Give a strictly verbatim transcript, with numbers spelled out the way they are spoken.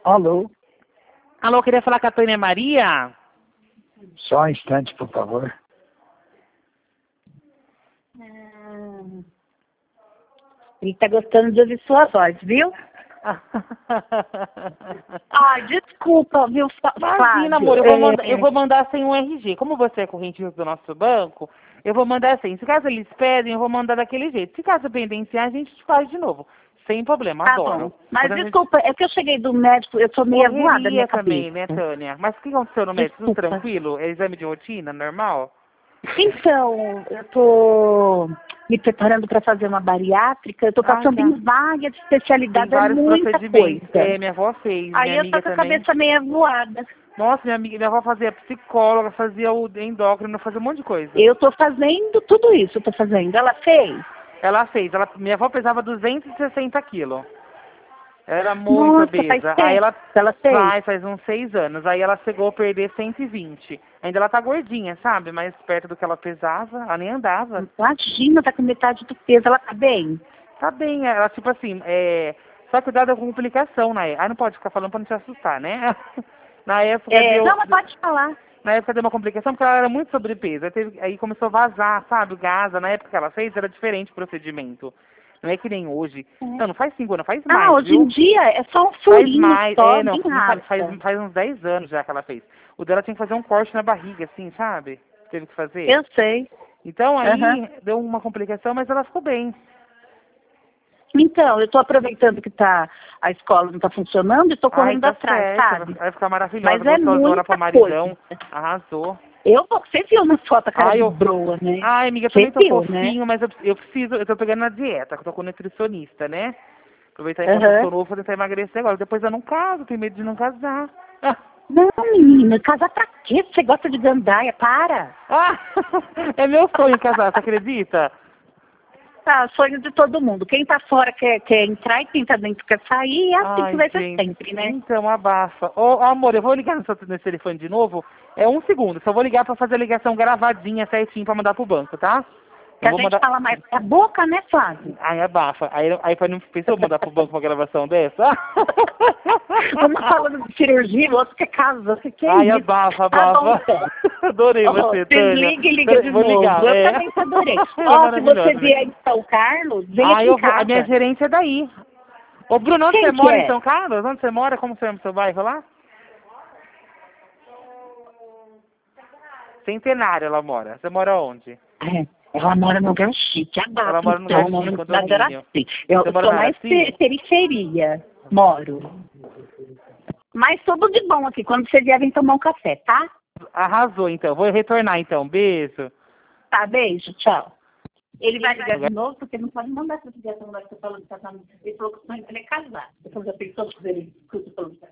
Alô? Alô, queria falar com a Tânia Maria? Só um instante, por favor. Ele tá gostando de ouvir sua voz, viu? Ai, desculpa, viu, Imagina, amor, eu vou, mandar, eu vou mandar sem um R G. Como você é corrente do nosso banco, eu vou mandar sem. Se caso eles pedem, eu vou mandar daquele jeito. Se caso pendenciar, a gente faz de novo. Sem problema, tá adoro. bom. Mas Quando a desculpa, é que eu cheguei do médico, eu tô meio gente... voada minha também, cabeça. né, Tânia? Mas o que aconteceu no médico? Tudo Desculpa. tranquilo? É exame de rotina, normal? Então, eu tô me preparando para fazer uma bariátrica, eu tô Ah, passando tá. em várias Tem especialidades, é vários muita procedimentos. coisa. É, minha avó fez, Aí minha eu tô amiga com a também. cabeça meio voada. Nossa, minha amiga, minha avó fazia psicóloga, fazia o endócrino, fazia um monte de coisa. Eu tô fazendo tudo isso, eu tô fazendo. Ela fez? Ela fez, ela, minha avó pesava duzentos e sessenta quilos. Ela era muito Nossa, obesa. faz tempo. Aí ela Ela fez? faz, faz uns seis anos. Aí ela chegou a perder cento e vinte. Ainda ela tá gordinha, sabe? Mais perto do que ela pesava, ela nem andava. Imagina, tá com metade do peso, ela tá bem? Tá bem, ela tipo assim, é... só cuidado com complicação, né? Aí não pode ficar falando pra não te assustar, né? Na época É, deu... não, mas pode falar. Na época deu uma complicação porque ela era muito sobrepeso. Aí, teve, aí começou a vazar, sabe? O gás. Na época que ela fez era diferente o procedimento. Não é que nem hoje. É. Não, não faz cinco anos, faz Ah, mais, hoje viu? em dia é só um Faz furinho mais, só, é, não, bem não faz, rápido. faz, faz uns dez anos já que ela fez. O dela tinha que fazer um corte na barriga, assim, sabe? Teve que fazer. Eu sei. Então aí Aham. deu uma complicação, mas ela ficou bem. Então, eu tô aproveitando que tá, a escola não tá funcionando e tô Ai, correndo tá atrás, certo. sabe? Vai ficar maravilhosa, Mas é gostosona muita pro maridão. coisa. Arrasou. Eu, você viu na foto a cara Ai, de eu... broa, né? Ai, amiga, eu Você também tô viu, né? fofinho, mas eu, eu preciso, eu tô pegando na dieta, que eu tô com nutricionista, né? Aproveitar enquanto eu Aham. sou novo, vou tentar emagrecer agora. Depois eu não caso, tenho medo de não casar. Não, menina, casar pra quê? Você gosta de gandaia, para. Ah, é meu sonho casar, você acredita? Tá, sonho de todo mundo. Quem tá fora quer, quer entrar e quem tá dentro quer sair. É assim que Ai, vai ser gente. sempre, né? Então, abafa. Ô, amor, eu vou ligar no seu nesse telefone de novo. É um segundo. Só vou ligar pra fazer a ligação gravadinha certinho pra mandar pro banco, tá? Que Eu a vou gente mandar... fala mais a boca, né, Flávio? Ai, abafa. Aí, aí pra não pensou mandar pro banco uma gravação dessa? Vamos falando de cirurgia, o outro quer casa. Você quer Ai, isso? abafa, Tá bom, abafa. então. Adorei Oh, você, Tânia. desliga e liga de Vou novo. ligar, Eu é. também te adorei. Ela é Ó, se você maravilhosa, vier né? em São Carlos, vem Ah, aqui eu em vou. A minha casa. gerência é daí. Ô, Bruno, onde Quem você que mora em é? São Carlos? Onde você mora? Como você chama o seu bairro lá? Centenário ela mora. Você mora onde? É, ela mora no lugar chique, a Ela gata, mora no então, lugar mora chique, na cidade de condomínio. Araci. Eu Você mora sou na mais Araci? pe- periferia, moro. Mas tudo de bom aqui, quando você vier, vem tomar um café, tá? Arrasou, então. Vou retornar, então. Beijo. Tá, beijo, tchau. Ele vai ligar de novo, porque não pode mandar essa ligação lá que você falou que tá... Ele falou que o sonho dele é casar. Você falou, já pensou que ele escuta falando